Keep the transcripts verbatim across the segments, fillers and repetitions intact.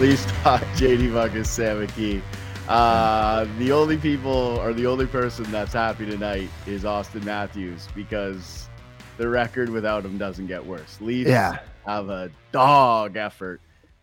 Leafs talk, J D Buckus, Sam McKee. Uh, the only people or the only person that's happy tonight is Austin Matthews because the record without him doesn't get worse. Leafs yeah. have a dog effort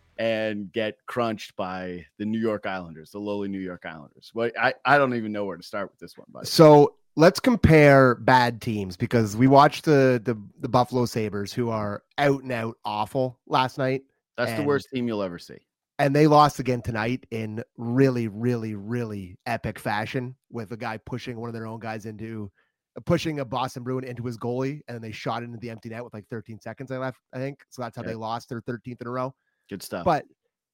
and get crunched by the New York Islanders, the lowly New York Islanders. Well, I, I don't even know where to start with this one. Buddy. So let's compare bad teams because we watched the, the, the Buffalo Sabres, who are out and out awful last night. That's and, the worst team you'll ever see. And they lost again tonight in really, really, really epic fashion with a guy pushing one of their own guys into pushing a Boston Bruin into his goalie. And then they shot into the empty net with like thirteen seconds I left, I think. So that's how yeah. they lost their thirteenth in a row. Good stuff. But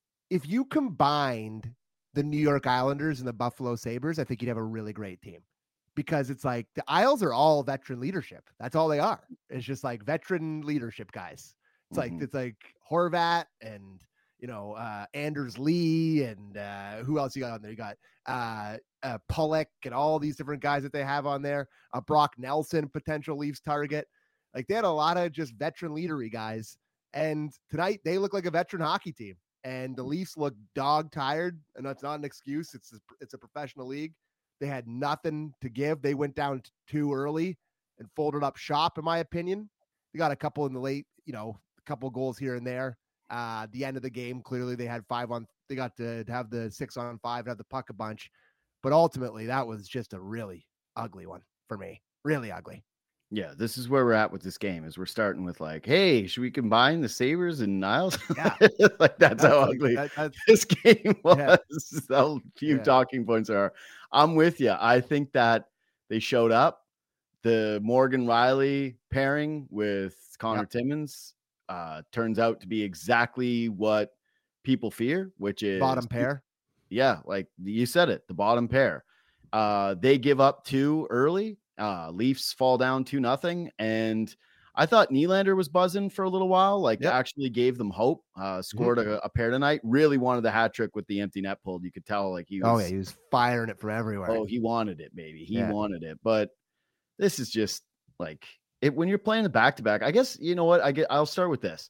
if you combined the New York Islanders and the Buffalo Sabres, I think you'd have a really great team because it's like the Isles are all veteran leadership. That's all they are. It's just like veteran leadership guys. It's mm-hmm. like, it's like Horvat and, you know, uh, Anders Lee and uh, who else you got on there? You got uh, uh, Pulock and all these different guys that they have on there. Uh, Brock Nelson, potential Leafs target. Like they had a lot of just veteran leadery guys. And tonight they look like a veteran hockey team. And the Leafs look dog tired. And that's not an excuse. It's a, it's a professional league. They had nothing to give. They went down too early and folded up shop, in my opinion. They got a couple in the late, you know, a couple goals here and there. Uh, the end of the game, clearly they had five on, they got to, to have the six on five, have the puck a bunch. But ultimately, that was just a really ugly one for me. Really ugly. Yeah, this is where we're at with this game. Is we're starting with like, hey, should we combine the Sabres and Niles? Yeah, like that's, that's how like, ugly that, that's, this game was. Yeah. How few yeah. talking points are. I'm with you. I think that they showed up. The Morgan Riley pairing with Connor yep. Timmins uh, turns out to be exactly what people fear, which is bottom pair. Yeah, like you said it, the bottom pair. Uh, they give up two early. Uh, Leafs fall down two nothing, and I thought Nylander was buzzing for a little while. Like yep. actually gave them hope. Uh, scored mm-hmm. a, a pair tonight. Really wanted the hat trick with the empty net pulled. You could tell like he was. Oh yeah, he was firing it for everywhere. Oh, he wanted it, baby. He yeah. wanted it. But this is just like it when you're playing the back to back. I guess you know what I get. I'll start with this.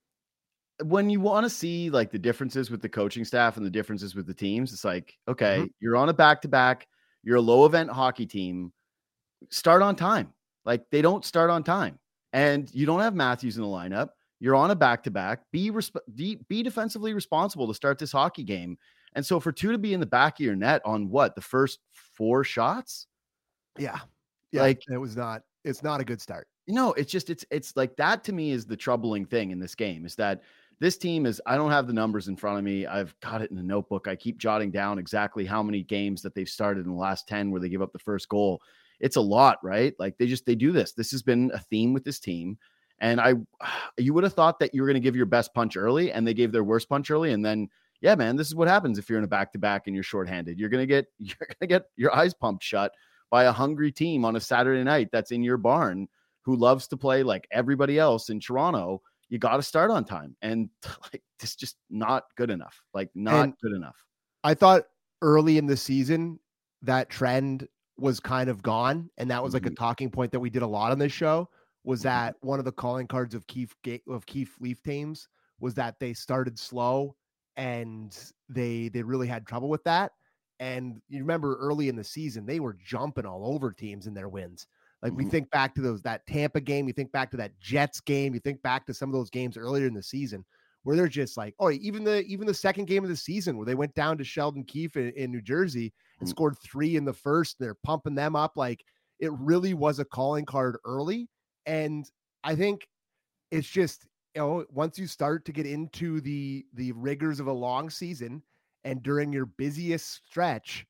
When you want to see like the differences with the coaching staff and the differences with the teams, it's like okay, mm-hmm. you're on a back to back. You're a low event hockey team. Start on time. Like they don't start on time and you don't have Matthews in the lineup. You're on a back-to-back. Be, resp- be, be defensively responsible to start this hockey game. And so for two to be in the back of your net on what the first four shots. Yeah. Yeah. Like it was not, it's not a good start. No, it's just, it's, it's like that to me is the troubling thing in this game is that this team is, I don't have the numbers in front of me. I've got it in the notebook. I keep jotting down exactly how many games that they've started in the last ten where they give up the first goal. It's a lot, right? Like they just, they do this. This has been a theme with this team. And I, you would have thought that you were going to give your best punch early and they gave their worst punch early. And then, yeah, man, this is what happens if you're in a back-to-back and you're shorthanded. You're going to get, you're going to get your eyes pumped shut by a hungry team on a Saturday night that's in your barn who loves to play like everybody else in Toronto. You got to start on time. And like, this just not good enough. Like not and good enough. I thought early in the season that trend was kind of gone. And that was like mm-hmm. a talking point that we did a lot on this show was that one of the calling cards of Keefe of Keefe Leaf teams was that they started slow and they, they really had trouble with that. And you remember early in the season, they were jumping all over teams in their wins. Like mm-hmm. we think back to those, that Tampa game, you think back to that Jets game, you think back to some of those games earlier in the season where they're just like, oh, even the, even the second game of the season where they went down to Sheldon Keefe in, in New Jersey and mm-hmm. scored three in the first, they're pumping them up. Like it really was a calling card early. And I think it's just, you know, once you start to get into the, the rigors of a long season and during your busiest stretch,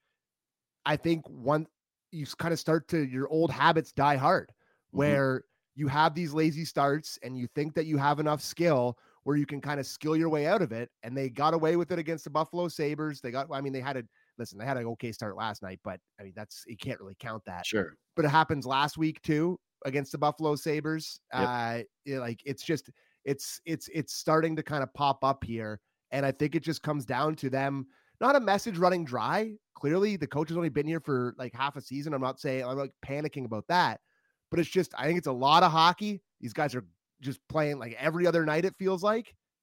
I think one, you kind of start to, your old habits die hard where mm-hmm. you have these lazy starts and you think that you have enough skill where you can kind of skill your way out of it. And they got away with it against the Buffalo Sabres. They got, I mean, they had a, listen, they had an okay start last night, but I mean, that's, you can't really count that. Sure. But it happens last week too, against the Buffalo Sabres. Yep. Uh, it, like it's just, it's, it's, it's starting to kind of pop up here. And I think it just comes down to them, not a message running dry. Clearly the coach has only been here for like half a season. I'm not saying I'm like panicking about that, but it's just, I think it's a lot of hockey. These guys are just playing like every other night. It feels like,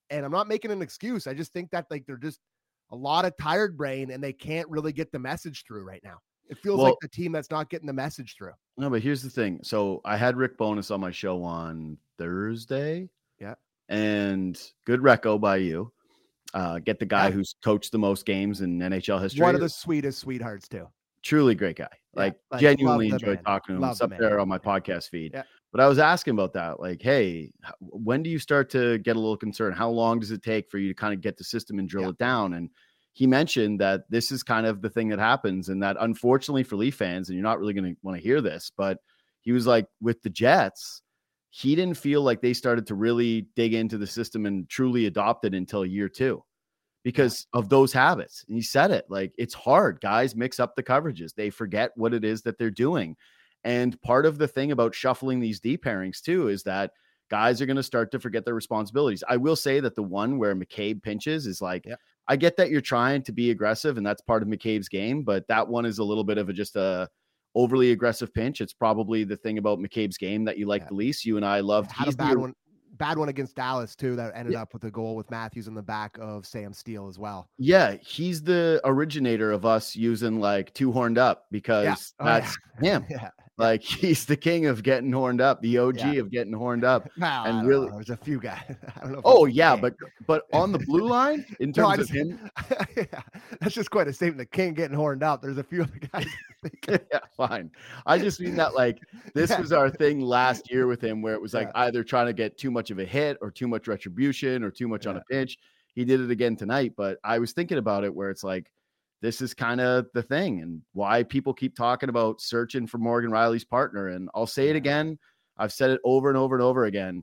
And I'm not making an excuse. I just think that like they're just a lot of tired brain and they can't really get the message through right now. It feels Well, like the team that's not getting the message through. No, but here's the thing. So I had Rick Bonus on my show on Thursday. Yeah. And good reco by you. Uh, get the guy Yeah. who's coached the most games in N H L history. One of the sweetest sweethearts too. Truly great guy. Yeah, Like, like, genuinely love the enjoyed man. talking to him. Love It's the up man. there on my podcast feed. Yeah. But I was asking about that. Like, hey, h- when do you start to get a little concerned? How long does it take for you to kind of get the system and drill Yeah. it down? And he mentioned that this is kind of the thing that happens, and that unfortunately for Leaf fans, and you're not really going to want to hear this, but he was like, with the Jets, he didn't feel like they started to really dig into the system and truly adopt it until year two because of those habits. And he said it, like, it's hard. Guys mix up the coverages. They forget what it is that they're doing. And part of the thing about shuffling these deep pairings too is that guys are going to start to forget their responsibilities. I will say that the one where McCabe pinches is like, Yep. I get that you're trying to be aggressive and that's part of McCabe's game, but that one is a little bit of a, just a overly aggressive pinch. It's probably the thing about McCabe's game that you like Yeah. the least. You and I loved. Had He's a bad the, one, bad one against Dallas too. That ended Yeah. up with a goal with Matthews in the back of Sam Steele as well. Yeah, he's the originator of us using like two horned up because Yeah. Oh, that's him. Yeah. Like he's the king of getting horned up, the O G Yeah. of getting horned up. Well, And I don't really- know. There's a few guys. I don't know. if Oh it's yeah, King. but but on the blue line in No, I terms of just- him, yeah, that's just quite a statement. The King getting horned up. There's a few other guys. yeah, fine. I just mean that like this Yeah. was our thing last year with him, where it was like Yeah. either trying to get too much of a hit or too much retribution or too much on Yeah. a pitch. He did it again tonight, but I was thinking about it where it's like this is kind of the thing and why people keep talking about searching for Morgan Riley's partner. And I'll say it Yeah. again. I've said it over and over and over again.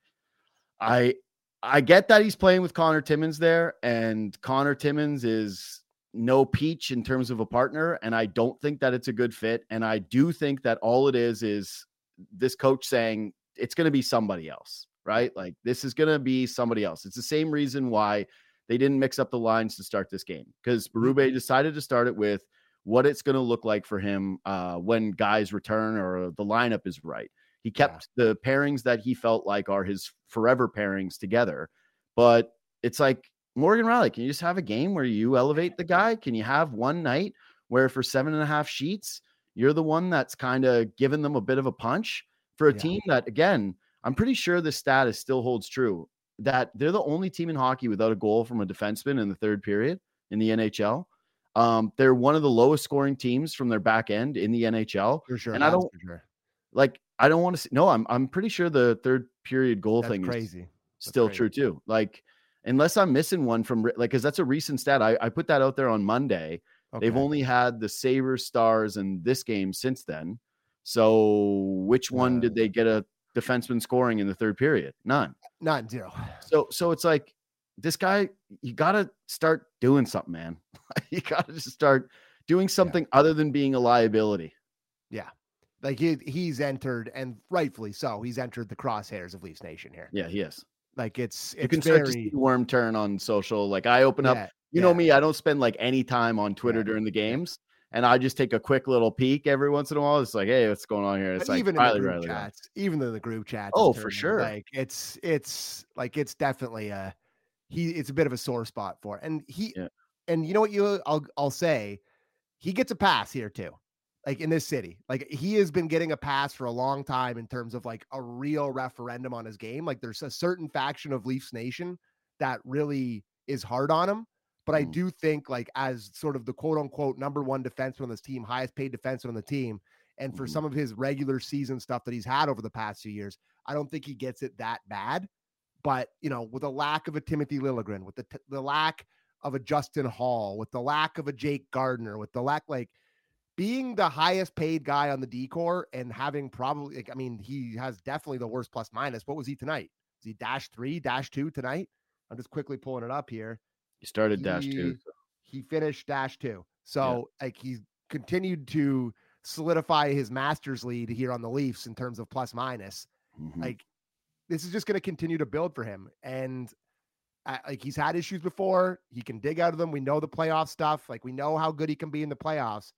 I I get that he's playing with Connor Timmins there, and Connor Timmins is no peach in terms of a partner, and I don't think that it's a good fit. And I do think that all it is is this coach saying it's going to be somebody else, right? Like this is going to be somebody else. It's the same reason why they didn't mix up the lines to start this game, because Berube decided to start it with what it's going to look like for him uh, when guys return or the lineup is right. He kept yeah. the pairings that he felt like are his forever pairings together. But it's like, Morgan Riley, can you just have a game where you elevate the guy? Can you have one night where for seven and a half sheets, you're the one that's kind of giving them a bit of a punch for a yeah. team that, again, I'm pretty sure the stat still holds true, that they're the only team in hockey without a goal from a defenseman in the third period in the N H L. Um, they're one of the lowest scoring teams from their back end in the N H L. For sure. And I don't sure. like, I don't want to see, no, I'm, I'm pretty sure the third period goal that's thing crazy. is that's still crazy. true too. Like, unless I'm missing one from like, cause that's a recent stat. I, I put that out there on Monday. Okay. They've only had the Sabres, Stars, and this game since then. So which one uh, did they get a defenseman scoring in the third period? None. None, zero. So, so it's like, this guy, you got to start doing something, man. You got to just start doing something yeah. other than being a liability. Yeah. Like he, he's entered, and rightfully so, he's entered the crosshairs of Leafs Nation here. Yeah, he is. Like it's, it's you can very... start to see the worm turn on social. Like I open yeah, up, you yeah. know me, I don't spend like any time on Twitter yeah. during the games. And I just take a quick little peek every once in a while. It's like, hey, what's going on here? It's but like even Riley, in the group Riley, chats, Riley. even in the group chats. Oh, for sure. Like it's, it's like, it's definitely a, he, it's a bit of a sore spot for it. And he, yeah. and you know what you, I'll, I'll say he gets a pass here too. Like in this city, like he has been getting a pass for a long time in terms of like a real referendum on his game. Like there's a certain faction of Leafs Nation that really is hard on him. But I do think like as sort of the quote unquote number one defenseman on this team, highest paid defenseman on the team. And for mm-hmm. some of his regular season stuff that he's had over the past few years, I don't think he gets it that bad. But, you know, with a lack of a Timothy Liljegren, with the, t- the lack of a Justin Hall, with the lack of a Jake Gardiner, with the lack, like being the highest paid guy on the D-core and having probably, like, I mean, he has definitely the worst plus minus. What was he tonight? Is he dash three, dash two tonight? I'm just quickly pulling it up here. He started he, dash two. He finished dash two. So yeah. like he's continued to solidify his Masters lead here on the Leafs in terms of plus minus. Mm-hmm. Like this is just going to continue to build for him. And uh, like he's had issues before. He can dig out of them. We know the playoff stuff. Like we know how good he can be in the playoffs,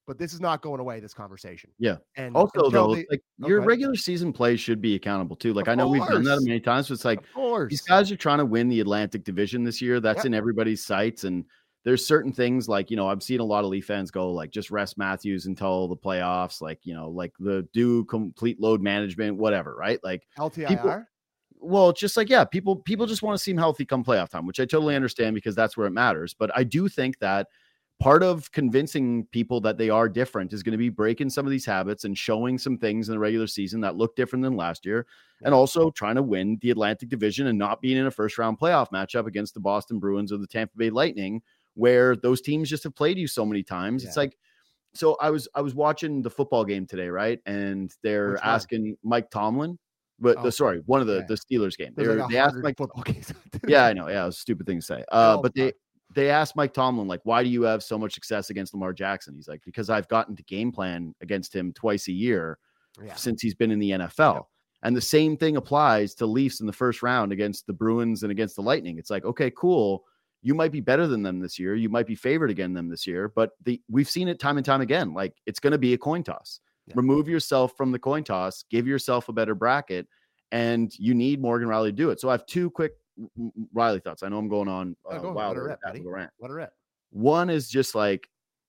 but this is not going away, this conversation. Yeah. And also, though, they, like oh, your regular season play should be accountable too. Like of I know course. we've done that many times, but it's like these guys are trying to win the Atlantic Division this year. That's yep. in everybody's sights. And there's certain things like, you know, I've seen a lot of Leaf fans go like, just rest Matthews until the playoffs, like, you know, like the do complete load management, whatever, right? Like L T I R. People, well, just like, yeah, people, people just want to seem healthy come playoff time, which I totally understand because that's where it matters. But I do think that part of convincing people that they are different is going to be breaking some of these habits and showing some things in the regular season that look different than last year. And also trying to win the Atlantic Division and not being in a first round playoff matchup against the Boston Bruins or the Tampa Bay Lightning, where those teams just have played you so many times. Yeah. It's like, so I was, I was watching the football game today, right? And they're Which asking one? Mike Tomlin, but oh, the, sorry, one of the, yeah. the Steelers game. Like they asked Mike, football games. yeah, I know. Yeah. It was a stupid thing to say. Uh, but they, They asked Mike Tomlin, like, why do you have so much success against Lamar Jackson? He's like, because I've gotten to game plan against him twice a year yeah. since he's been in the N F L. Yeah. And the same thing applies to Leafs in the first round against the Bruins and against the Lightning. It's like, okay, cool. You might be better than them this year. You might be favored against them this year, but the we've seen it time and time again. Like it's going to be a coin toss. Yeah. Remove yourself from the coin toss, give yourself a better bracket, and you need Morgan Rielly to do it. So I have two quick Rielly thoughts. I know I'm going on uh, oh, go wild. Let her rip, buddy. Let her rip. One is just like,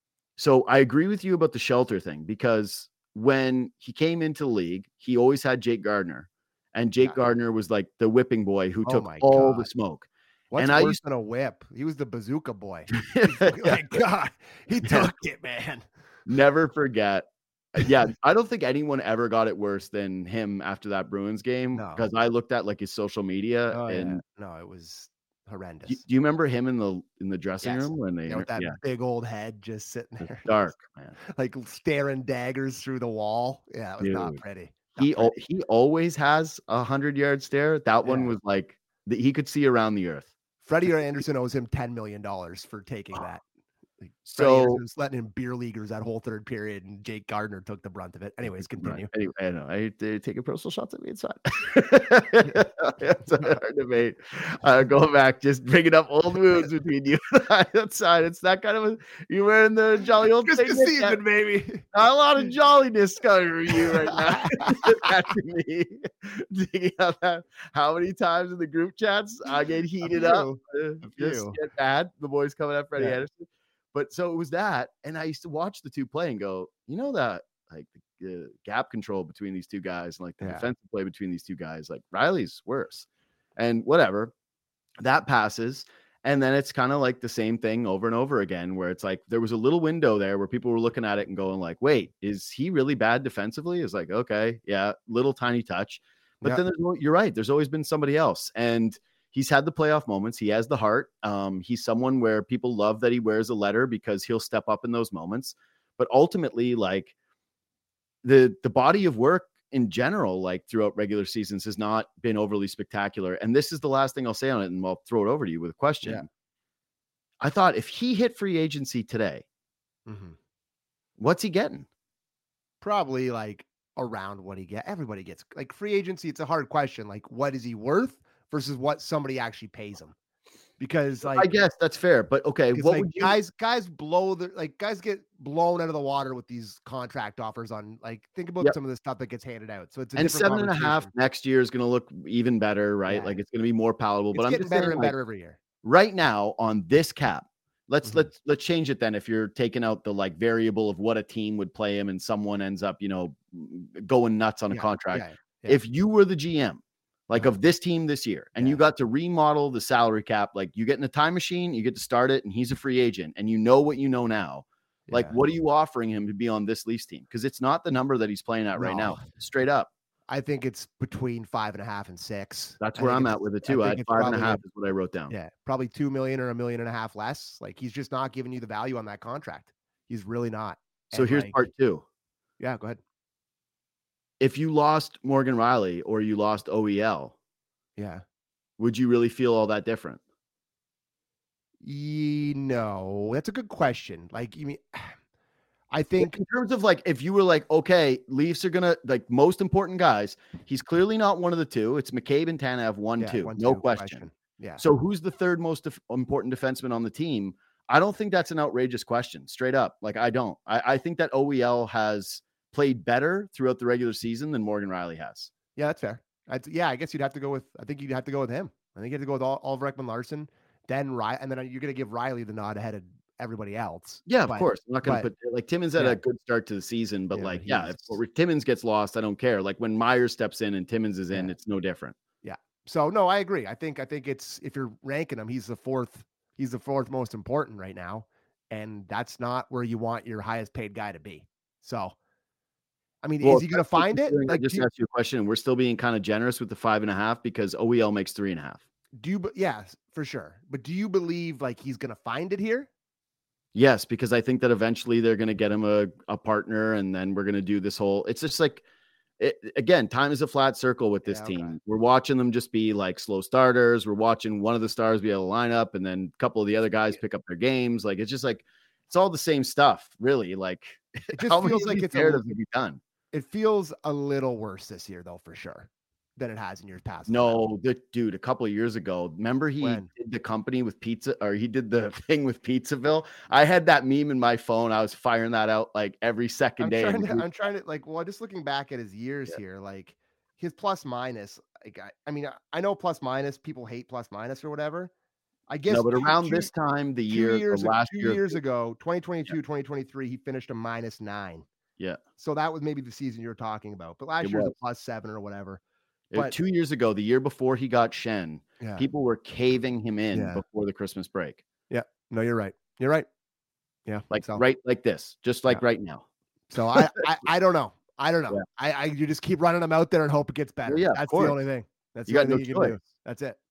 so I agree with you about the shelter thing because when he came into the league, he always had Jake Gardiner, and Jake yeah. Gardiner was like the whipping boy who oh took all God. the smoke. What's and worse I used than a whip? He was the bazooka boy. Like God, he took it, man. Never forget. Yeah, I don't think anyone ever got it worse than him after that Bruins game because no. I looked at like his social media oh, and yeah. no, it was horrendous. Do, do you remember him in the in the dressing yes. room when they yeah, with that yeah. big old head just sitting there, it's dark, man, like staring daggers through the wall? Yeah, it was Dude. not pretty. Not he pretty. he always has a hundred yard stare. That one yeah. was like the, he could see around the earth. Freddie Anderson owes him ten million dollars for taking that. Like, so was letting in beer leaguers that whole third period, and Jake Gardiner took the brunt of it. Anyways, continue. Right. Anyway, I know I they take a personal shots at me inside. It's hard debate. Uh, going back, just bringing up old wounds between you and I outside. It's that kind of a, you wearing the jolly old Christmas season, baby. A lot of jolliness coming from you right now. That's me. Thinking about that. How many times in the group chats I get heated up? Uh, just get mad. The boys coming at Freddie yeah. Anderson. But so it was that, and I used to watch the two play and go, you know that like the uh, gap control between these two guys, and like the yeah. defensive play between these two guys, like Rielly's worse, and whatever. That passes, and then it's kind of like the same thing over and over again, where it's like there was a little window there where people were looking at it and going like, wait, is he really bad defensively? It's like, okay, yeah, little tiny touch, but yeah. then there's, you're right. There's always been somebody else, and he's had the playoff moments. He has the heart. Um, he's someone where people love that he wears a letter because he'll step up in those moments. But ultimately, like the the body of work in general, like throughout regular seasons, has not been overly spectacular. And this is the last thing I'll say on it, and I'll throw it over to you with a question. Yeah. I thought if he hit free agency today, mm-hmm. what's he getting? Probably like around what he get. Everybody gets like free agency. It's a hard question. Like, what is he worth versus what somebody actually pays him? Because like, I guess that's fair, but okay. What like would you... guys, guys blow the, like guys get blown out of the water with these contract offers on, like, think about yep. some of the stuff that gets handed out. So it's a and different seven and a half next year is going to look even better, right? Yeah. Like it's going to be more palatable, it's but I'm getting just better saying, and like, better every year. Right now on this cap, let's, mm-hmm. let's, let's change it then. If you're taking out the like variable of what a team would play him and someone ends up, you know, going nuts on a yeah. contract. Yeah. Yeah. If you were the G M, like of this team this year, and yeah. you got to remodel the salary cap, like you get in a time machine, you get to start it, and he's a free agent, and you know what you know now. Yeah. Like, what are you offering him to be on this Leafs team? Because it's not the number that he's playing at no. right now. Straight up. I think it's between five and a half and six. That's where I'm at with it too. I, I had five and a half is what I wrote down. Yeah, probably two million or a million and a half less. Like he's just not giving you the value on that contract. He's really not. So and here's like, part two. Yeah, go ahead. If you lost Morgan Rielly or you lost O E L, yeah, would you really feel all that different? You know, that's a good question. Like, you mean, I think in terms of like, if you were like, okay, Leafs are going to like most important guys, he's clearly not one of the two. It's McCabe and Tanev, one, yeah, two, one, no two, question. question. Yeah. So who's the third most def- important defenseman on the team? I don't think that's an outrageous question, straight up. Like, I don't. I, I think that O E L has played better throughout the regular season than Morgan Rielly has. Yeah, that's fair. I'd, yeah, I guess you'd have to go with, I think you'd have to go with him. I think you have to go with Oliver Ekman-Larsson, then Riley, and then you're going to give Rielly the nod ahead of everybody else. Yeah, of but, course. I'm not going to put, like, Timmins had yeah. a good start to the season, but yeah, like, but yeah, if Timmins gets lost, I don't care. Like when Myers steps in and Timmins is in, yeah. it's no different. Yeah. So no, I agree. I think, I think it's, if you're ranking him, he's the fourth, he's the fourth most important right now. And that's not where you want your highest paid guy to be. So, I mean, well, is he going to find it? Like, I just you, asked you a question, and we're still being kind of generous with the five and a half because O E L makes three and a half. Do you? Yeah, for sure. But do you believe like he's going to find it here? Yes, because I think that eventually they're going to get him a, a partner, and then we're going to do this whole. It's just like, it, again, time is a flat circle with this yeah, team. Okay. We're watching them just be like slow starters. We're watching one of the stars be able to line up, and then a couple of the other guys pick up their games. Like it's just like it's all the same stuff, really. Like it just feels like it's a, to be done. It feels a little worse this year, though, for sure, than it has in years past. No, the, dude, a couple of years ago, remember he when? did the company with pizza, or he did the thing with Pizzaville. I had that meme in my phone. I was firing that out like every second I'm day. Trying to, I'm trying to like, well, just looking back at his years yeah. here, like his plus minus. Like, I, I mean, I, I know plus minus. People hate plus minus or whatever. I guess. No, but two, around two, this time, the year, years, the last two year, years ago, twenty twenty-two, yeah. twenty twenty-three, he finished a minus nine. Yeah. So that was maybe the season you're talking about. But last it year was was a plus seven or whatever. But two years ago, the year before he got Shen, yeah. people were caving him in yeah. before the Christmas break. Yeah. No, you're right. You're right. Yeah. Like so. right like this, just like yeah. right now. So I, I I don't know. I don't know. Yeah. I, I you just keep running them out there and hope it gets better. Well, yeah, that's the only thing. That's you the got no only thing you choice. can do. That's it.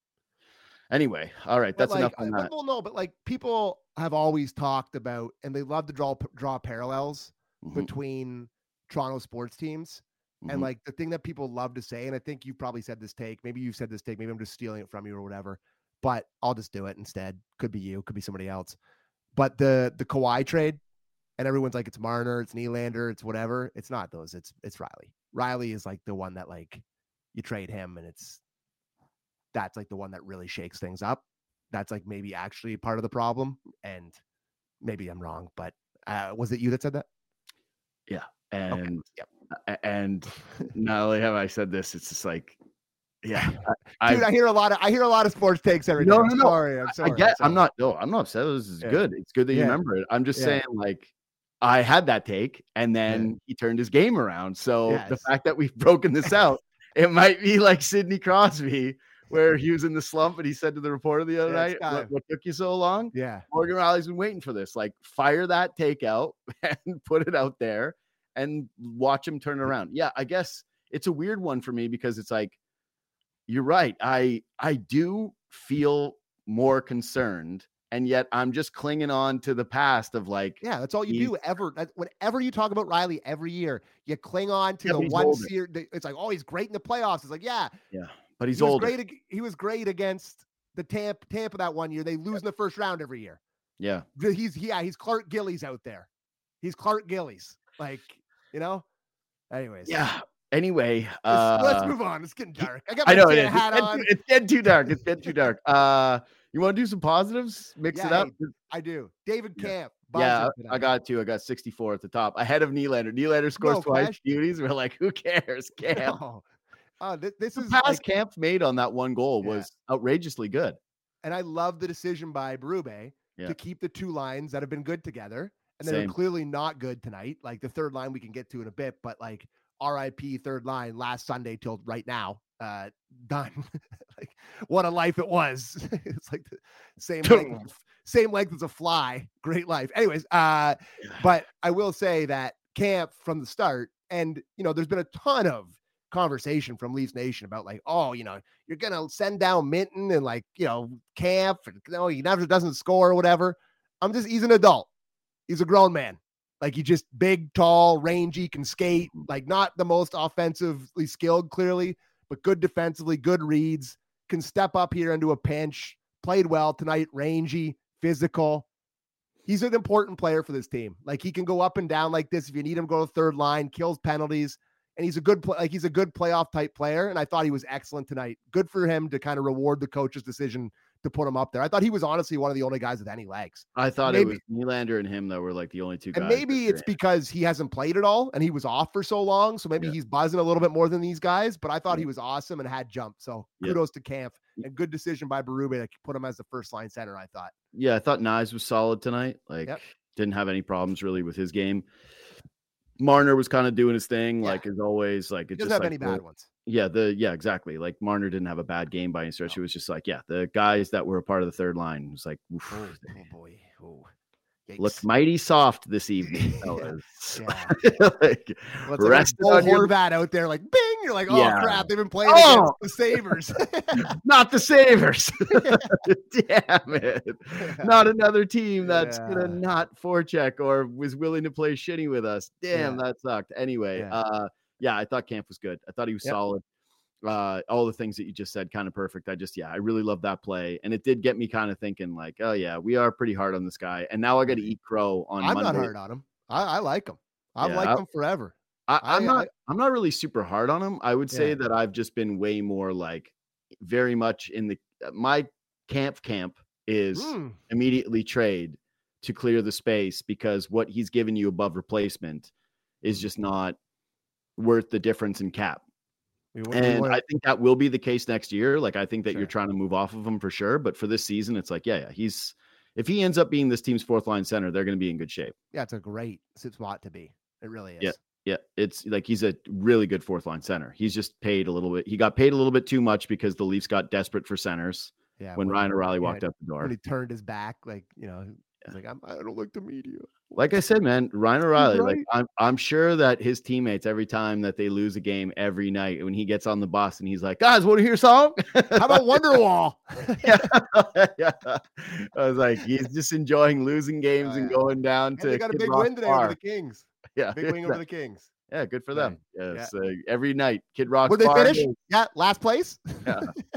Anyway, all right. But That's like, enough on that. Well, no, but like people have always talked about, and they love to draw draw parallels mm-hmm. between Toronto sports teams. Mm-hmm. And like the thing that people love to say, and I think you've probably said this take, maybe you've said this take, maybe I'm just stealing it from you or whatever, but I'll just do it instead. Could be you, could be somebody else. But the the Kawhi trade, and everyone's like, it's Marner, it's Nylander, it's whatever. It's not those. It's it's Rielly. Rielly is like the one that like you trade him, and it's that's like the one that really shakes things up. That's like maybe actually part of the problem, and maybe I'm wrong, but uh, was it you that said that? Yeah, and. Okay. Yep. And not only have I said this, it's just like, yeah, I, dude, I, I hear a lot of I hear a lot of sports takes every day. No, I'm no, no. sorry, I'm sorry. I get. I'm, sorry. I'm not. No, I'm not upset. This is yeah. good. It's good that you yeah. remember it. I'm just yeah. saying, like, I had that take, and then yeah. he turned his game around. So yes. the fact that we've broken this out, it might be like Sidney Crosby, where he was in the slump, and he said to the reporter the other night, what, "What took you so long?" Yeah, Morgan Rielly's been waiting for this. Like, fire that take out and put it out there. And watch him turn around. Yeah, I guess it's a weird one for me because it's like, you're right. I I do feel more concerned, and yet I'm just clinging on to the past of like, yeah, that's all you he, do ever. That, whenever you talk about Rielly every year, you cling on to yeah, the one series. It's like, oh, he's great in the playoffs. It's like, yeah, yeah, but he's he was older. Great, he was great against the Tampa Tampa that one year. They lose yeah. in the first round every year. Yeah, he's yeah, he's Clark Gillies out there. He's Clark Gillies. Like, you know, anyways. Yeah. Anyway, uh, let's, let's move on. It's getting dark. I got my I know it it is. hat it's, on. Getting, it's getting too dark. It's getting too dark. Uh, you want to do some positives? Mix yeah, it up. Hey, I do. David Camp. Yeah, I got two. I got sixty-four at the top, ahead of Nylander. Nylander scores no twice. Question. Beauties. We're like, who cares? Camp. No. Uh, th- this the is pass like, Camp made on that one goal yeah. was outrageously good. And I love the decision by Berube yeah. to keep the two lines that have been good together. And they're Same. clearly not good tonight. Like the third line we can get to in a bit, but like R I P third line last Sunday till right now, uh, done. Like what a life it was. It's like the same length, same length as a fly. Great life. Anyways, uh, but I will say that Camp from the start, and you know, there's been a ton of conversation from Leafs Nation about like, oh, you know, you're gonna send down Minton and like, you know, Camp, and you know, he never doesn't score or whatever. I'm just he's an adult. He's a grown man. Like he just big, tall, rangy, can skate, like not the most offensively skilled, clearly, but good defensively, good reads, can step up here into a pinch, played well tonight, rangy, physical. He's an important player for this team. Like he can go up and down like this. If you need him, go to third line, kills penalties. And he's a good play, like he's a good playoff type player. And I thought he was excellent tonight. Good for him to kind of reward the coach's decision to put him up there. I thought he was honestly one of the only guys with any legs. I thought maybe, it was Nylander and him that were like the only two guys. And maybe it's because he hasn't played at all and he was off for so long. So maybe yeah. he's buzzing a little bit more than these guys, but I thought yeah. he was awesome and had jump. So kudos yeah. to Kampf and good decision by Berube to put him as the first line center, I thought. Yeah, I thought Knies was solid tonight. Like yep. didn't have any problems really with his game. Marner was kind of doing his thing, yeah. like as always. Like it doesn't just have like any the, bad ones. Yeah, the yeah, exactly. Like Marner didn't have a bad game by any stretch. No. It was just like, yeah, the guys that were a part of the third line it was like, oof, oh, oh boy, oh, looked mighty soft this evening. Fellas. like, well, rest like Horvat out there, like bing. You're like, oh yeah. crap, they've been playing oh. against the Sabres, not the Sabres. Damn it, not another team that's yeah. gonna not forecheck or was willing to play shitty with us. Damn, yeah. that sucked. Anyway, yeah. uh. Yeah, I thought Kampf was good. I thought he was yep. solid. Uh, all the things that you just said, kind of perfect. I just, yeah, I really love that play. And it did get me kind of thinking like, oh yeah, we are pretty hard on this guy. And now I got to eat crow on I'm Monday. not hard on him. I, I like him. I've yeah, liked I, him forever. I, I'm I, not, I, I'm not really super hard on him. I would say yeah. that I've just been way more like very much in the, my Kampf camp is mm. immediately trade to clear the space because what he's given you above replacement is just not worth the difference in cap. We, we, and we I think that will be the case next year. Like, I think that sure. you're trying to move off of him for sure. But for this season, it's like, yeah, yeah, he's, if he ends up being this team's fourth line center, they're going to be in good shape. Yeah. It's a great spot to be. It really is. Yeah. Yeah. It's like, he's a really good fourth line center. He's just paid a little bit. He got paid a little bit too much because the Leafs got desperate for centers. Yeah. When, when Ryan O'Reilly yeah, walked out the door, when he turned his back, like, you know, he's like, I'm, I don't like the media. Like I said, man, Ryan O'Reilly, right. like I'm, I'm sure that his teammates, every time that they lose a game every night, when he gets on the bus and he's like, guys, want to hear a song? How about Wonderwall? yeah. yeah. I was like, he's just enjoying losing games oh, yeah. and going down and to. They got Kid a big Rock win today Bar. over the Kings. Yeah. Big win over the Kings. Yeah. Good for them. Right. Yes. Yeah. Uh, every night, Kid Rock. Where they finish? Yeah. Last place. yeah.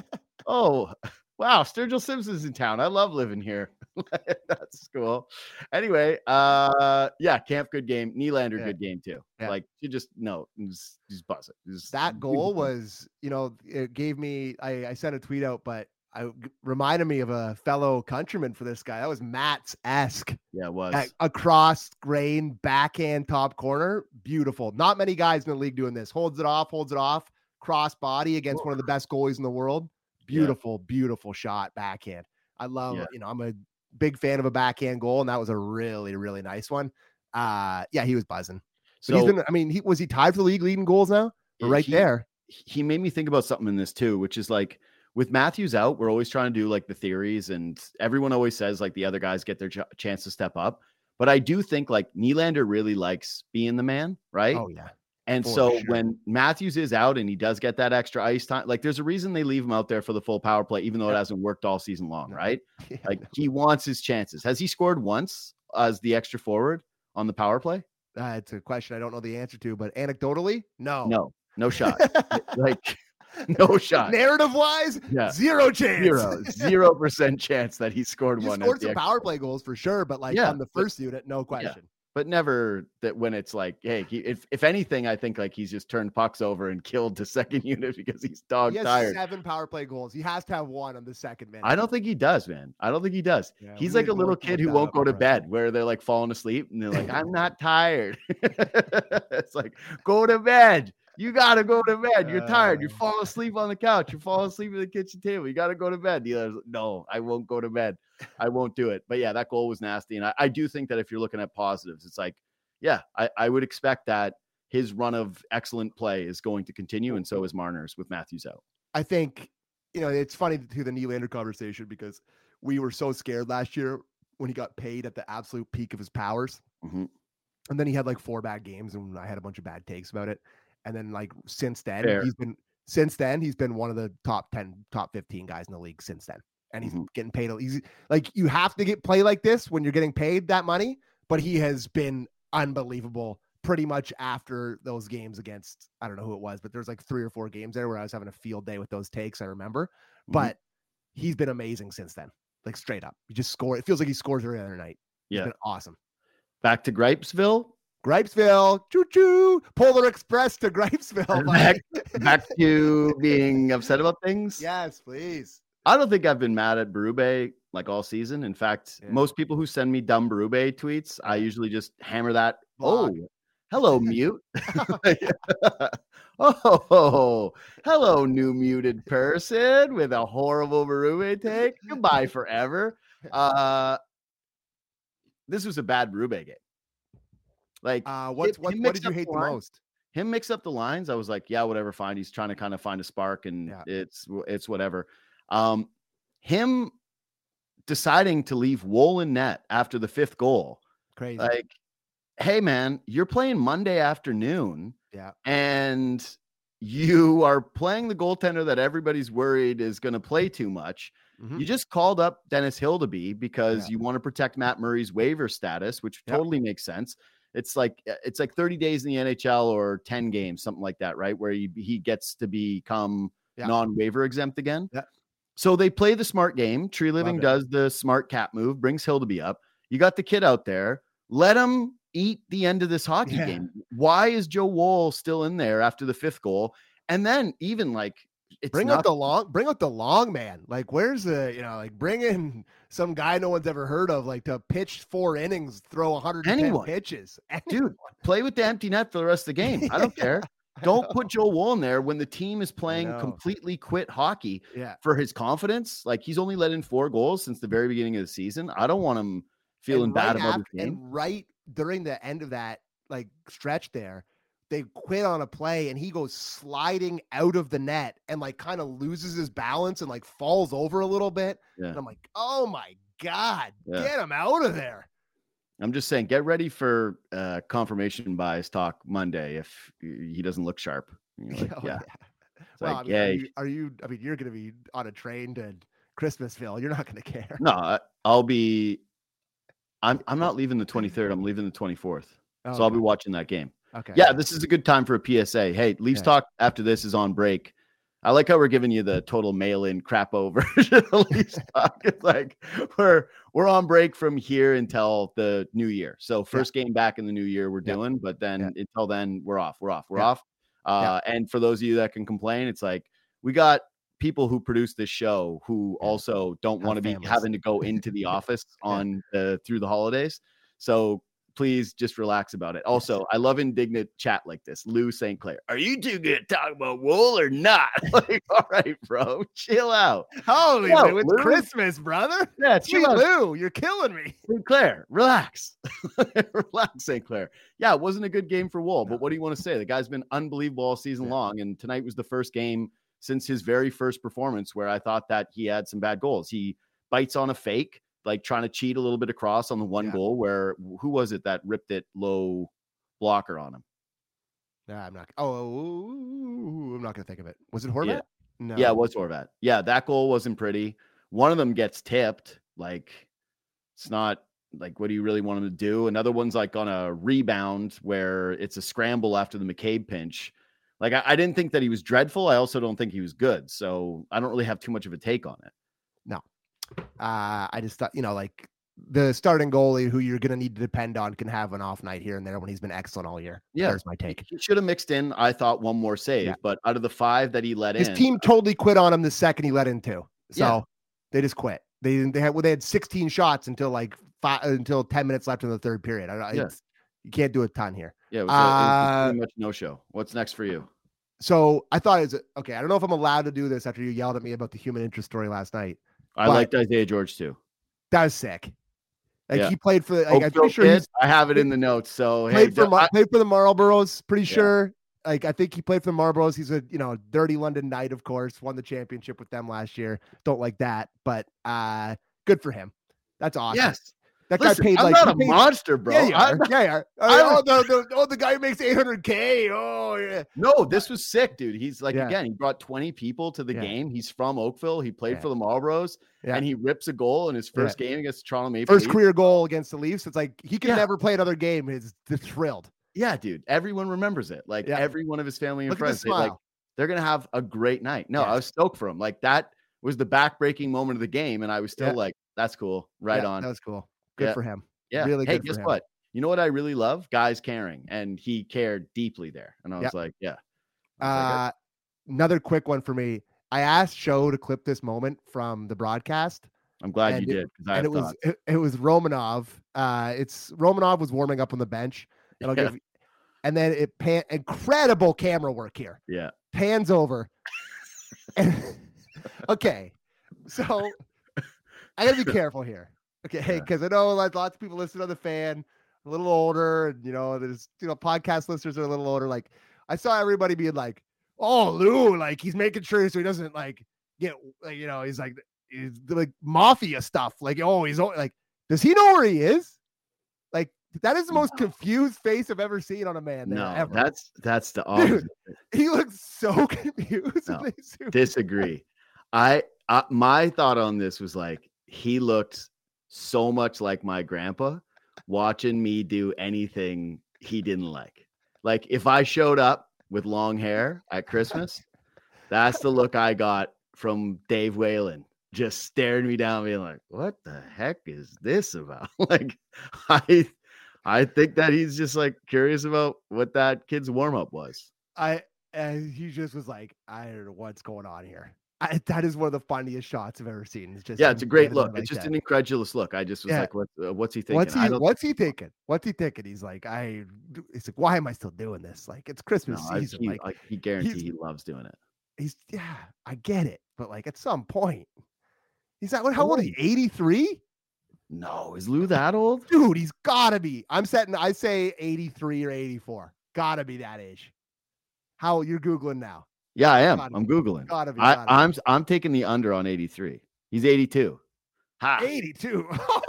Oh, wow. Sturgill Simpson's in town. I love living here. That's cool. Anyway, uh, yeah, Kampf, good game. Nylander, yeah. good game too. Yeah. Like, you just no, he's, he's buzzing. He's, that goal was, you know, it gave me. I, I sent a tweet out, but I reminded me of a fellow countryman for this guy. That was Matt's esque. Yeah, it was At, across grain, backhand, top corner, beautiful. Not many guys in the league doing this. Holds it off, holds it off, cross body against Whoa. one of the best goalies in the world. Beautiful, yeah. beautiful shot, backhand. I love, yeah. you know, I'm a big fan of a backhand goal, and that was a really, really nice one. Uh, yeah, he was buzzing. So he's been, I mean, he was he tied for the league leading goals now? We're right he, there. He made me think about something in this too, which is like with Matthews out, we're always trying to do like the theories, and everyone always says like the other guys get their ch- chance to step up. But I do think like Nylander really likes being the man, right? Oh yeah. And For so sure. when Matthews is out and he does get that extra ice time, like there's a reason they leave him out there for the full power play, even though yeah. it hasn't worked all season long, no. right? Yeah, like no. he wants his chances. Has he scored once as the extra forward on the power play? Uh, it's a question I don't know the answer to, but anecdotally, no, no, no shot. like no shot. Narrative wise, yeah. zero chance, zero, zero percent chance that he scored he one. Scored some power play goals for sure, but like yeah, on the first but, unit, no question. Yeah. But never that when it's like, hey, he, if if anything, I think like he's just turned pucks over and killed the second unit because he's dog he has tired. Seven power play goals. He has to have one on the second minute. I don't think he does, man. I don't think he does. Yeah, he's like a little kid who won't go to bed, where they're like falling asleep and they're like, I'm not tired. It's like, go to bed. You got to go to bed. You're tired. You're falling asleep on the couch. You're falling asleep at the kitchen table. You got to go to bed. Like, no, I won't go to bed. I won't do it. But yeah, that goal was nasty. And I, I do think that if you're looking at positives, it's like, yeah, I, I would expect that his run of excellent play is going to continue. And so is Marner's with Matthews out. I think, you know, it's funny to the Nylander conversation because we were so scared last year when he got paid at the absolute peak of his powers. Mm-hmm. And then he had like four bad games and I had a bunch of bad takes about it. And then like since then, Fair. he's been since then, he's been one of the top ten, top fifteen guys in the league since then. And he's mm-hmm. getting paid. He's like, you have to get play like this when you're getting paid that money, but he has been unbelievable pretty much after those games against, I don't know who it was, but there's like three or four games there where I was having a field day with those takes. I remember, mm-hmm. but he's been amazing since then. Like straight up, he just scored. It feels like he scores every other night. He's yeah. been awesome. Back to Gripesville. Gripesville, choo choo, Polar Express to Gripesville. Back, back to being upset about things. Yes, please. I don't think I've been mad at Berube like all season. In fact, Yeah. most people who send me dumb Berube tweets, I usually just hammer that. Block. Oh, hello, mute. Oh, hello, new muted person with a horrible Berube take. Goodbye forever. Uh, this was a bad Berube game. Like, uh, what's him- what? him What mix did you up hate the the line. most? Him mix up the lines. I was like, yeah, whatever, fine. He's trying to kind of find a spark, and Yeah. it's it's whatever. Um, him deciding to leave Wool in net after the fifth goal. Crazy. Like, hey man, you're playing Monday afternoon, yeah. and you are playing the goaltender that everybody's worried is going to play too much. Mhm. You just called up Dennis Hildeby because Yeah. you want to protect Matt Murray's waiver status, which Yeah. totally makes sense. It's like it's like thirty days in the N H L or ten games, something like that, right? Where he, he gets to become Yeah. non-waiver exempt again. Yeah. So they play the smart game. Tree Living it. does the smart cap move, brings Hildeby up. You got the kid out there. Let him eat the end of this hockey Yeah. game. Why is Joe Wool still in there after the fifth goal? And then even like it's Bring not out the long, bring out the long man. Like, where's the, you know, like bring in some guy no one's ever heard of, like to pitch four innings, throw one hundred ten Anyone. pitches. dude, play with the empty net for the rest of the game. I don't care. Don't put Joe Wool in there when the team is playing know. completely quit hockey Yeah. for his confidence. Like, he's only let in four goals since the very beginning of the season. I don't want him feeling And bad right about after- his game. And right during the end of that like stretch there, they quit on a play and he goes sliding out of the net and like kind of loses his balance and like falls over a little bit. Yeah. And I'm like, oh my God, Yeah. get him out of there. I'm just saying, get ready for uh, confirmation bias talk Monday if he doesn't look sharp. You're like, Oh, yeah. It's Well, like, I mean, yeah. are, you, are you, I mean, you're going to be on a train to Christmasville. You're not going to care. No, I- I'll be. I'm. I'm not leaving the twenty-third. I'm leaving the twenty-fourth. Oh, So I'll be okay. watching that game. Okay. Yeah, this is a good time for a P S A. Hey, Leafs Yeah. Talk after this is on break. I like how we're giving you the total mail-in crapo version of Leafs Talk. It's like we're we're on break from here until the new year. So first game back in the new year we're Yeah. doing, but then Yeah. until then we're off. We're off. We're Yeah. off. Uh, and for those of you that can complain, it's like we got people who produce this show who Yeah. also don't Have want to be families. having to go into the office on uh, through the holidays. So please just relax about it. Also, I love indignant chat like this. Lou Saint Clair, are you two going to talk about Wool or not? Like, all right, bro, chill out. Holy, Yo, man, it's Lou. Christmas, brother. Yeah, Sweet chill out. Lou, you're killing me. Saint Clair, relax. Relax, Saint Clair. Yeah, it wasn't a good game for Wool, but what do you want to say? The guy's been unbelievable all season Yeah. long, and tonight was the first game since his very first performance where I thought that he had some bad goals. He bites on a fake, like trying to cheat a little bit across on the one Yeah. goal where who was it that ripped it low blocker on him? Nah, I'm not. Oh, I'm not gonna think of it. Was it Horvat? Yeah. No. Yeah, it was Horvat. Yeah, that goal wasn't pretty. One of them gets tipped. Like, it's not like, what do you really want him to do? Another one's like on a rebound where it's a scramble after the McCabe pinch. Like, I, I didn't think that he was dreadful. I also don't think he was good. So I don't really have too much of a take on it. Uh, I just thought, you know, like the starting goalie who you're gonna need to depend on can have an off night here and there when he's been excellent all year. Yeah. There's my take. He should have mixed in, I thought, one more save. Yeah. But out of the five that he let His in, team totally quit on him the second he let in two. So Yeah. they just quit. They didn't. They had well, they had sixteen shots until like five until ten minutes left in the third period. I, Yeah. it's, you can't do a ton here. yeah, it was, a, it was Uh, pretty much no show. What's next for you? So I thought it was okay. I don't know if I'm allowed to do this after you yelled at me about the human interest story last night. I but- liked Isaiah George too. That was sick. Like Yeah. he played for. Like, I'm Oakville pretty sure kid, he's I have it in the notes. So hey, played for don't- Mar- I- played for the Marlboros. Pretty Yeah. sure. Like I think he played for the Marlboros. He's a you know dirty London Knight, of course. Won the championship with them last year. Don't like that, but uh, good for him. That's awesome. yes. that Listen, guy paid I'm like not he a paid- monster, bro. Yeah, you I'm are. Yeah, you are. Oh, I'm- oh, the, the, oh, the guy who makes eight hundred K. Oh, yeah. No, this was sick, dude. He's like, Yeah. again, he brought twenty people to the Yeah. game. He's from Oakville. He played Yeah. for the Marlboros, Yeah. and he rips a goal in his first game against Toronto Maple First Leafs. career goal against the Leafs. It's like he can Yeah. never play another game. He's just thrilled. Yeah, dude. Everyone remembers it. Like Yeah. every one of his family and Look at the friends. They, like smile. they're gonna have a great night. No, I Yes. was stoked for him. Like that was the back-breaking moment of the game, and I was still Yeah. like, "That's cool, right Yeah, on." That was cool. Good Yeah. for him. Yeah. Really hey, good for guess him. what? You know what I really love? Guys caring, and he cared deeply there. And I was Yep. like, yeah. I was like, Uh, another quick one for me. I asked Show to clip this moment from the broadcast. I'm glad you it, did. I and it was it, it was Romanov. Uh, it's Romanov was warming up on the bench, and I'll yeah. give. And then it pan incredible camera work here. Yeah, pans over. and, okay, so I gotta be careful here. Okay, because yeah. I know like lots of people listen to the Fan, a little older, and you know, there's you know podcast listeners are a little older. Like I saw everybody being like, "Oh, Lou, like he's making sure so he doesn't like get like you know he's like." Is like mafia stuff. Like, oh, he's like, does he know where he is? Like, that is the most no. confused face I've ever seen on a man. There, no, ever. that's that's the opposite. Dude, he looks so confused. No, disagree. I, I my thought on this was like he looked so much like my grandpa watching me do anything he didn't like. Like if I showed up with long hair at Christmas, that's the look I got from Dave Whalen. Just staring me down, being like, "What the heck is this about?" Like, I, I think that he's just like curious about what that kid's warm up was. I, and he just was like, "I don't know what's going on here." I, that is one of the funniest shots I've ever seen. It's just yeah, it's a great look. Like it's just that. An incredulous look. I just was yeah. like, "What? Uh, what's he thinking?" What's he? What's he thinking? What's he thinking? He's like, "I." He's like, "Why am I still doing this? Like, it's Christmas no, season." I, he, like, I, he guarantee he loves doing it. He's yeah, I get it, but like at some point. He's like, what, how old is he? eighty-three? No, is Lou that old? Dude, he's gotta be. I'm setting, I say eighty-three or eighty-four. Gotta be that age. How you're Googling now? Yeah, I am. Gotta I'm be. Googling. Gotta be. I, gotta I'm be. I'm taking the under on eighty-three. He's eighty-two. Ha. eighty-two.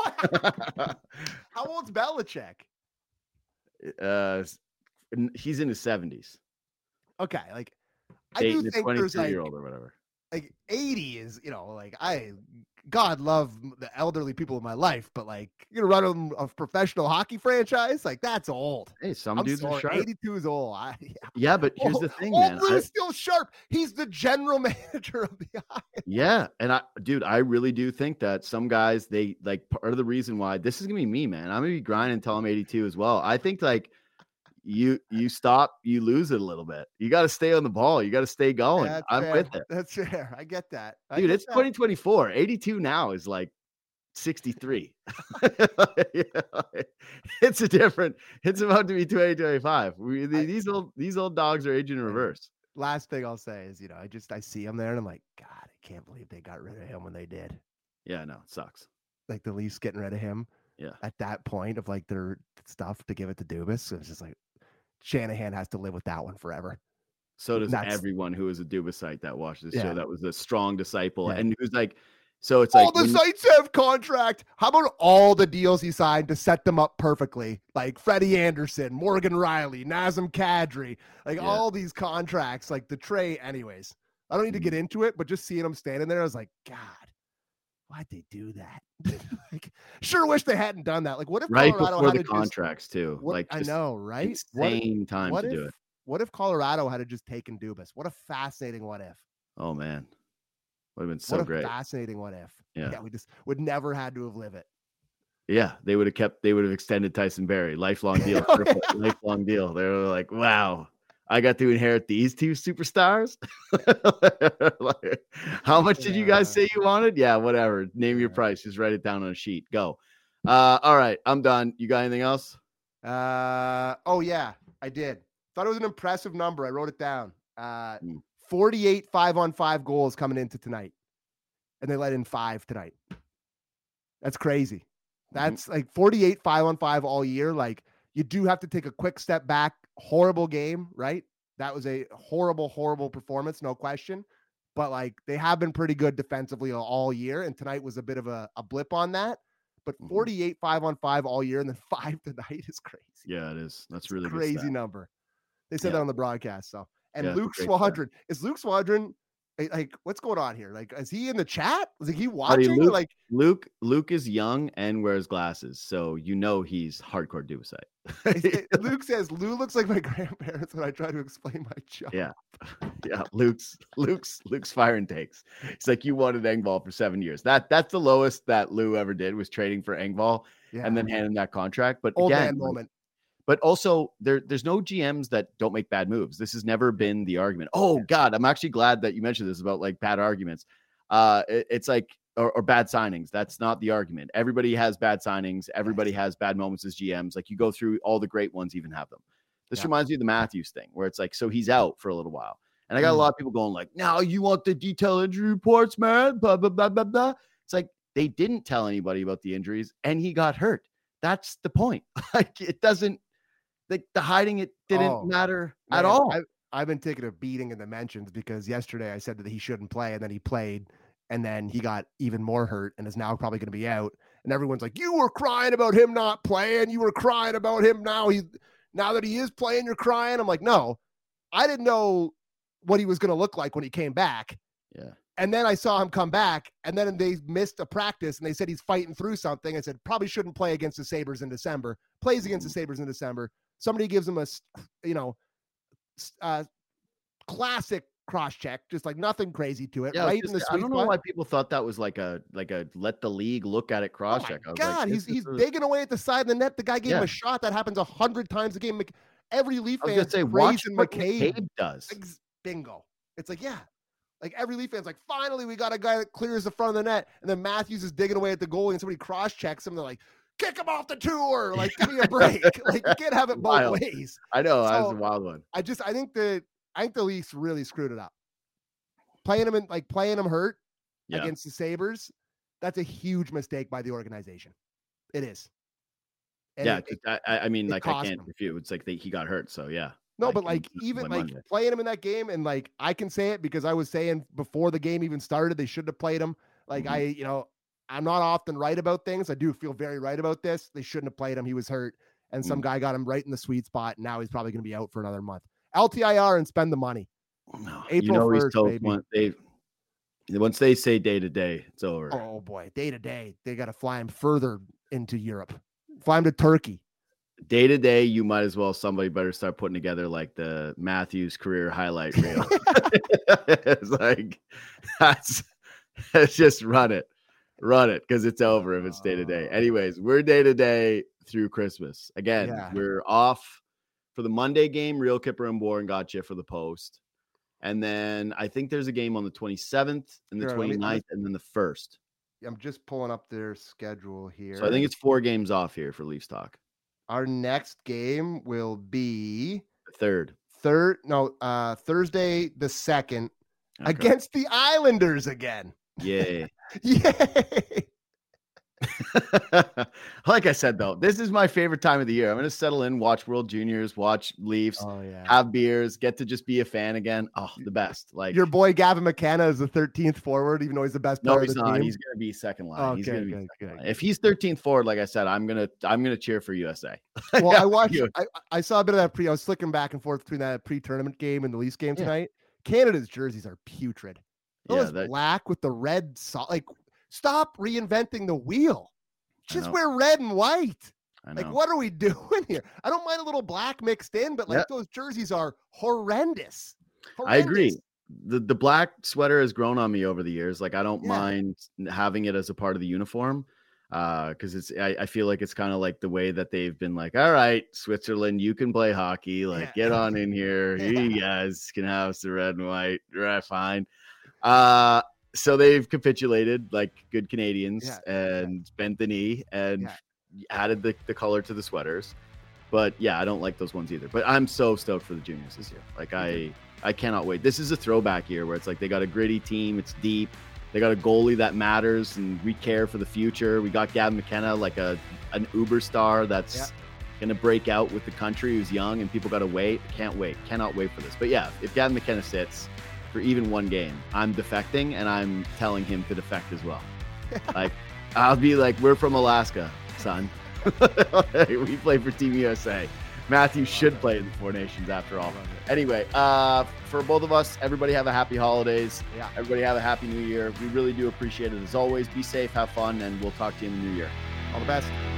How old's Belichick? Uh, he's in his seventies. Okay, like I do think there's like year old or whatever. Like eighty is, you know, like I, God love the elderly people in my life, but like you're gonna run a, a professional hockey franchise, like that's old. Hey, some I'm dudes sorry, are sharp. eighty-two is old. I, yeah. yeah, but here's the thing, old man. Lou's I, still sharp. He's the general manager of the Islanders. Yeah, and I, dude, I really do think that some guys, they like part of the reason why this is gonna be me, man. I'm gonna be grinding until I'm eighty-two as well. I think like. You you stop, you lose it a little bit. You got to stay on the ball. You got to stay going. That's I'm fair. with it. That's fair. I get that. I Dude, get it's that. twenty twenty-four. eighty-two now is like sixty-three. It's a different, it's about to be twenty twenty-five. We, these old these old dogs are aging in reverse. Last thing I'll say is, you know, I just I see him there and I'm like, God, I can't believe they got rid of him when they did. Yeah, no, it sucks. Like the Leafs getting rid of him. Yeah. At that point of like their stuff to give it to Dubas. So it's just like Shanahan has to live with that one forever. So does That's, everyone who is a Dubasite that watches this yeah. show. That was a strong disciple, yeah. and who's like, so it's all like the when, sites have contract. How about all the deals he signed to set them up perfectly? Like Freddie Anderson, Morgan Riley, Nazem Kadri, like yeah. all these contracts, like the Trey. Anyways, I don't need to get into it, but just seeing him standing there, I was like, God, why'd they do that? Like, sure wish they hadn't done that. Like, what if right Colorado before had the to contracts just, too? What, like, I know, right? Insane what, time what to if, do it. What if Colorado had just taken Dubas? What a fascinating what if. Oh man, would have been so what a great. Fascinating what if. Yeah. yeah, we just would never had to have lived it. Yeah, they would have kept. They would have extended Tyson Barrie, lifelong deal, lifelong deal. They were like, wow. I got to inherit these two superstars. Like, how much did you guys say you wanted? Yeah, whatever. Name your price. Just write it down on a sheet. Go. Uh, all right, I'm done. You got anything else? Uh, oh yeah, I did. Thought it was an impressive number. I wrote it down. Uh, mm. forty-eight five on five goals coming into tonight, and they let in five tonight. That's crazy. That's mm-hmm. like forty-eight five on five all year. Like you do have to take a quick step back. Horrible game, right? That was a horrible, horrible performance, no question. But like they have been pretty good defensively all year, and tonight was a bit of a, a blip on that. But forty-eight five on five all year, and then five tonight is crazy. Yeah, it is. That's really it's a crazy good number. They said yeah. that on the broadcast. So, and yeah, Luke Swadron is Luke Swadron. Like, what's going on here? Like, is he in the chat? Was he watching? Buddy, Luke, like, Luke, Luke is young and wears glasses, so you know he's hardcore Dubasite. Luke says, "Lou looks like my grandparents when I try to explain my job." Yeah, yeah. Luke's, Luke's, Luke's fire and takes. It's like you wanted Engvall for seven years. That that's the lowest that Lou ever did was trading for Engvall, yeah. and then handing that contract. But old again, man moment. But also, there, there's no G Ms that don't make bad moves. This has never been the argument. Oh, God, I'm actually glad that you mentioned this about like bad arguments. Uh, it, it's like, or, or bad signings. That's not the argument. Everybody has bad signings. Everybody has bad moments as G Ms. Like you go through all the great ones, even have them. This yeah. reminds me of the Matthews thing where it's like, so he's out for a little while. And I got mm. a lot of people going like, now you want the detailed injury reports, man, blah, blah, blah, blah, blah. It's like, they didn't tell anybody about the injuries and he got hurt. That's the point. Like it doesn't, like the hiding it didn't oh, matter man, at all. I, I've been taking a beating in the mentions because yesterday I said that he shouldn't play and then he played and then he got even more hurt and is now probably going to be out. And everyone's like, you were crying about him not playing. You were crying about him now. He, now that he is playing, you're crying. I'm like, no, I didn't know what he was going to look like when he came back. Yeah. And then I saw him come back and then they missed a practice and they said he's fighting through something. I said, probably shouldn't play against the Sabres in December, plays against the Sabres in December. Somebody gives him a, you know, uh, classic cross check, just like nothing crazy to it. Yeah, right just, in the I sweet don't know spot. why people thought that was like a, like a, let the league look at it cross oh check. I was God, like, he's, he's is... digging away at the side of the net. The guy gave yeah. him a shot that happens a hundred times a game. Every Leaf fan fan say, watch what McCabe. McCabe does. Like, bingo. It's like, yeah. Like every Leaf fan's like, finally, we got a guy that clears the front of the net. And then Matthews is digging away at the goalie and somebody cross checks him. They're like, kick him off the tour. Like, give me a break. Like, you can't have it both wild. ways. I know. So, that was a wild one. I just, I think the, I think the Leafs really screwed it up. Playing him in, like playing him hurt yeah. against the Sabres. That's a huge mistake by the organization. It is. And yeah. It, it, I, I mean, like, I can't refute. It's like they, he got hurt. So, yeah. No, like, but like even like Monday. Playing him in that game, and like I can say it because I was saying before the game even started, they should have played him. Like mm-hmm. I, you know, I'm not often right about things. I do feel very right about this. They shouldn't have played him. He was hurt, and mm-hmm. some guy got him right in the sweet spot. And now he's probably going to be out for another month. L T I R and spend the money. No, April you know first, baby. One, they, once they say day to day, it's over. Oh boy, day to day, they got to fly him further into Europe. Fly him to Turkey. Day to day, you might as well, somebody better start putting together like the Matthews career highlight reel. It's like, that's, that's just run it, run it. Cause it's over if it's day to day. Anyways, we're day to day through Christmas. Again, yeah. we're off for the Monday game, Real Kipper and Warren got you for the post. And then I think there's a game on the twenty-seventh and the sure, twenty-ninth me, and then the first. I'm just pulling up their schedule here. So I think it's four games off here for Leafs talk. Our next game will be third, third, no, uh, Thursday the second okay. against the Islanders again. Yay! Yay! Like I said, though, this is my favorite time of the year. I'm going to settle in, watch World Juniors, watch Leafs, oh, yeah. have beers, get to just be a fan again. Oh, the best! Like your boy Gavin McKenna is the thirteenth forward, even though he's the best player. No, he's of the not. team. He's going to be second line. Oh, he's okay, going to be good, good. If he's thirteenth forward, like I said, I'm gonna I'm gonna cheer for U S A. Well, I watched. I, I saw a bit of that pre. I was flicking back and forth between that pre-tournament game and the Leafs game tonight. Yeah. Canada's jerseys are putrid. Those yeah, that... black with the red. So- like, stop reinventing the wheel. Just wear red and white. Like, what are we doing here? I don't mind a little black mixed in, but like yep. those jerseys are horrendous. horrendous. I agree. The the black sweater has grown on me over the years. Like, I don't yeah. mind having it as a part of the uniform. Uh, because it's I, I feel like it's kind of like the way that they've been like, all right, Switzerland, you can play hockey. Like, yeah. get on in here. Yeah. You guys can have some red and white. Right, fine. Uh So they've capitulated like good Canadians yeah, and yeah. bent the knee and yeah. added the, the color to the sweaters. But yeah, I don't like those ones either. But I'm so stoked for the juniors this year. Like I, I cannot wait. This is a throwback year where it's like they got a gritty team. It's deep. They got a goalie that matters and we care for the future. We got Gavin McKenna, like a an uber star that's yeah. going to break out with the country, who's young and people got to wait. Can't wait. Cannot wait for this. But yeah, if Gavin McKenna sits for even one game, I'm defecting and I'm telling him to defect as well. Like, I'll be like, we're from Alaska, son. We play for Team U S A. Matthew should play in the Four Nations after all. Anyway, uh, for both of us, everybody have a happy holidays. Yeah. Everybody have a happy new year. We really do appreciate it as always. Be safe, have fun, and we'll talk to you in the new year. All the best.